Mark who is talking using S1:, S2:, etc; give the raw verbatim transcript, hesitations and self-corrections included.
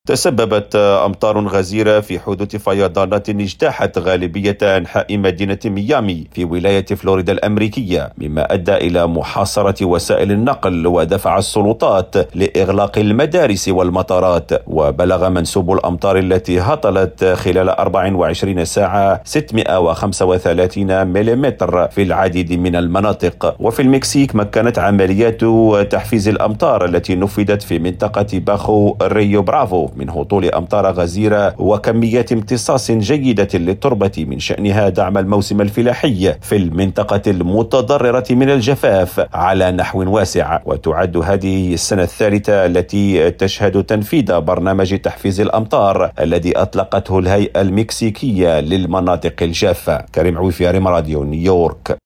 S1: تسببت أمطار غزيرة في حدوث فيضانات اجتاحت غالبية أنحاء مدينة ميامي في ولاية فلوريدا الأمريكية، مما أدى إلى محاصرة وسائل النقل ودفع السلطات لإغلاق المدارس والمطارات. وبلغ منسوب الأمطار التي هطلت خلال أربع وعشرين ساعة ستمائة وخمسة وثلاثين ملم في العديد من المناطق. وفي المكسيك مكنت عمليات تحفيز الأمطار التي نفذت في منطقة باخو ريو برافو من هطول أمطار غزيرة وكميات امتصاص جيدة للتربة من شأنها دعم الموسم الفلاحي في المنطقة المتضررة من الجفاف على نحو واسع. وتعد هذه السنة الثالثة التي تشهد تنفيذ برنامج تحفيز الأمطار الذي أطلقته الهيئة المكسيكية للمناطق الجافة. كريم عويفي، ريم راديو، نيويورك.